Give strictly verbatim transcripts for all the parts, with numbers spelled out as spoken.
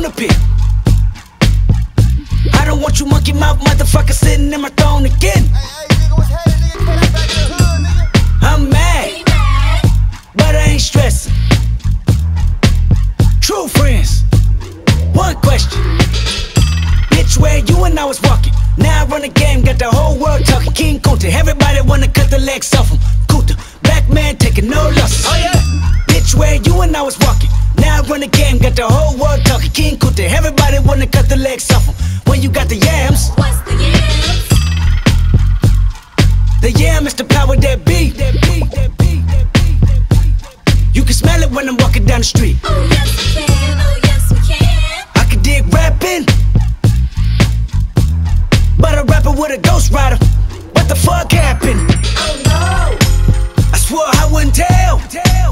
the pit. I don't want you monkey mouth motherfucker sitting in my throne again. Hey, hey, nigga, what's happening, nigga? Pull that back to the hood, nigga. I'm mad, but I ain't stressing. True friends, one question. Bitch, where you and I was walking. Now I run the game, got the whole world talking. King Kunta, everybody wanna cut the legs off him. Kunta, black man taking no losses. Oh yeah. Bitch, where you and I was walking. Now I run the game, got the whole world talking. King Kunta, everybody wanna cut the legs off him. When you got the yams, What's the yams? the yam is the power that be. That be, that be, that be, that be. You can smell it when I'm walking down the street. Oh yes we can, oh yes we can. I can dig rapping, but a rapper with a ghost rider. What the fuck happened? Oh no. I swore I wouldn't tell.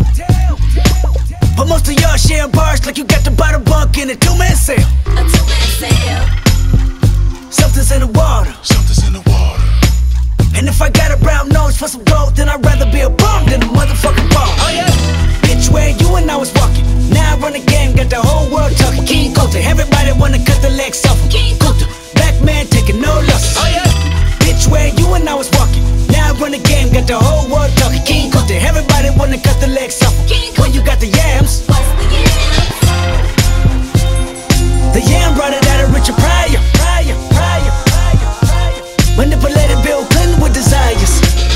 But most of y'all share bars like you got the bottom bunk in a two-man sale. A two-man sale. Something's in the water. Something's in the water. And if I got a brown nose for some gold, then I'd rather be a bum than a motherfucking ball. Oh yeah. Bitch, where you and I was walking. Now I run the game, got the whole world talking. King Kunta, everybody wanna cut the legs off him. King Kunta, black man taking no losses. Oh yeah. Bitch, where you and I was walking. Now I run the game, got the whole world talking. King Kunta, everybody wanna cut the legs off him. King When you got the yams, What's the yams? the yam brought it out of Richard Pryor. Pryor, Pryor, Pryor, Pryor. Manipulated Bill Clinton with desires.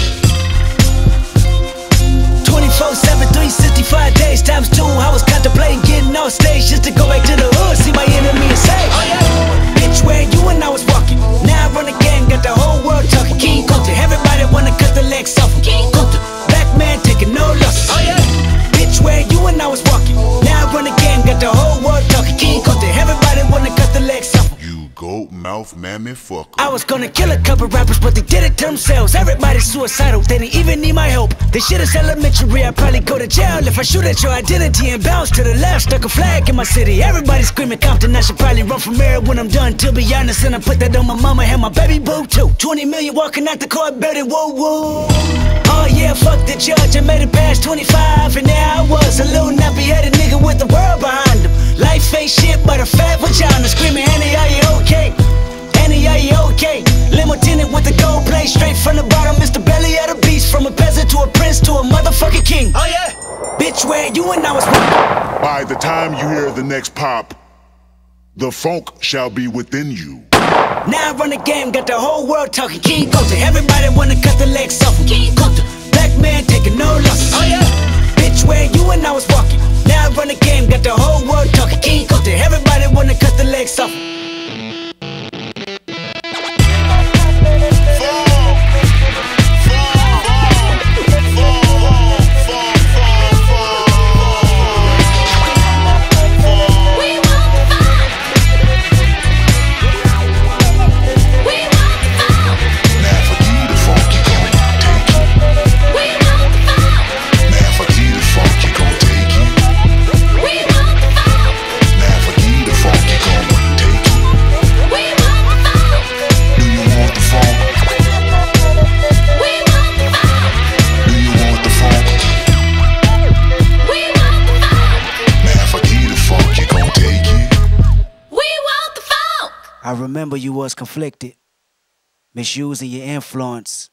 twenty-four seven, three sixty-five days times two. I was contemplating getting off stage just to go back to the hood, see my enemy and say, oh yeah. Bitch, where you and I was walking. Now I run the game, got the whole world talking. King Kunta, everybody wanna cut the legs off him. King Kunta, black man taking no losses. Oh yeah. Bitch, where you and I was walking. Now I run the game, got the whole world talking. King Kunta, everybody wanna cut the legs off him. You goat mouth mammy fucker. I was gonna kill a couple rappers, but they did it to themselves. Everybody's suicidal, they didn't even need my help. This shit is elementary, I'd probably go to jail if I shoot at your identity and bounce to the left. Stuck a flag in my city, everybody screaming Compton. I should probably run from here when I'm done, to be honest. And I put that on my mama and my baby boo too. twenty million walking out the court, building woo woo. Oh yeah, fuck the judge, I made it past twenty-five, and there I was, a little nappy-headed nigga with the world behind him. Life ain't shit but a fat vagina, screaming, Annie, are you okay? Annie, are you okay? Limo tinted with the gold plate, straight from the bottom, it's the belly of the beast. From a peasant to a prince to a motherfucking king. Oh yeah. Bitch, where you and I was. By the time you hear the next pop, the funk shall be within you. Now I run the game, got the whole world talking. King Kunta, everybody wanna cut the legs off him. King Kunta, black man taking no losses. Oh yeah. Bitch, where you and I was walking. Now I run the game, got the whole world talking. King Kunta, everybody wanna cut the legs off him. I remember you was conflicted, misusing your influence